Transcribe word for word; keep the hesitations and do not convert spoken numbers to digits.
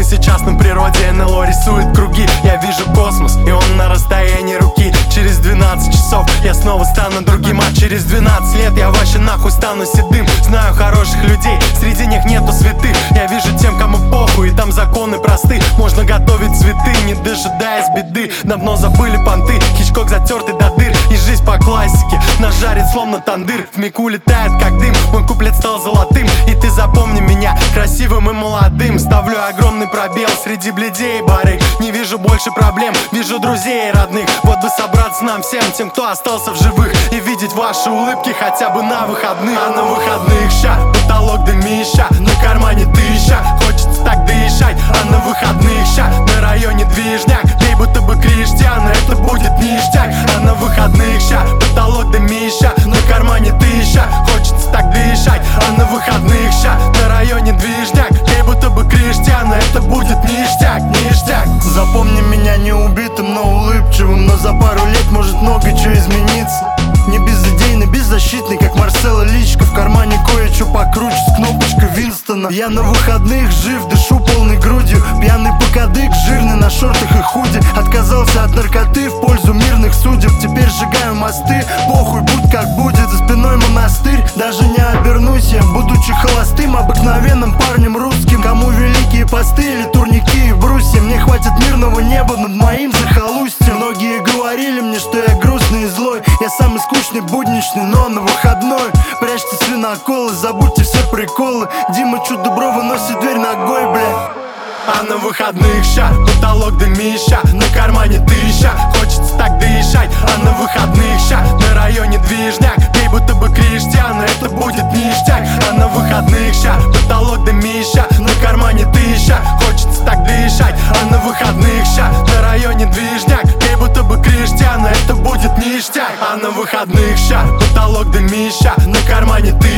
сейчас на природе, эн эл о рисует круги. Я вижу космос, и он на расстоянии руки. Через двенадцать часов я снова стану другим, а через двенадцать лет я вообще нахуй стану седым. Знаю хороших людей, среди них нету святых. Я вижу тем, кому похуй, и там законы просты. Можно готовить цветы, не дожидаясь беды. Давно забыли понты, Хичкок затертый до дыр. И жизнь по классике нас жарит словно тандыр. Вмиг улетает как дым, мой куплет стал золотым. И ты запомни меня красивым и молодым. Ставлю огромный пробел среди бледей и барыг. Не вижу больше проблем, вижу друзей и родных. Вот бы собраться нам всем, тем, кто остался в живых, и видеть ваши улыбки хотя бы на выходных. А на выходных ща потолок дымища, на кармане тысяча, хочется так дышать. А на выходных ща на районе движняк, пей будто бы Криштиан, это будет ништяк. А на выходных ща потолок дымища, на кармане тысяча, хочется так дышать. А на выходных ща на районе движняк, пей будто бы Криштиан, это будет ништяк, ништяк. Запомни меня не убитым, но улыбчивым. Но за пару лет может много чего измениться. Не безыдейный, беззащитный, как Марсело Личко. В кармане кое-что покруче, с кнопочкой Винстона. Я на выходных жив, дышу полной грудью. Пьяный покадык, жирный на шортах и худи. Отказался от наркоты в пользу мирных судеб. Теперь сжигаю мосты, похуй, будь как будет. За спиной монастырь, даже не обернусь я, будучи холостым, обыкновенным парнем русским. Кому великие посты или турники и брусья. Мне хватит мирного неба над моим захолустьем. Многие говорили мне, что я грустный и злой. Я самый скучный, будничный, но на выходной. Прячьте свиноколы, забудьте все приколы. Дима Чудо-Бро выносит дверь ногой, бля. А на выходных ща потолок дымища, на кармане тысяча, хочется так дышать. А на выходных ща на районе движняк, пей будто бы Криштиан, это будет ништяк. А на выходных ща потолок дымища, на кармане тысяча, хочется так дышать. А на выходных ща на районе движняк, пей будто бы Криштиан, это будет ништяк. А на выходных ща потолок дымища, на кармане тысяча,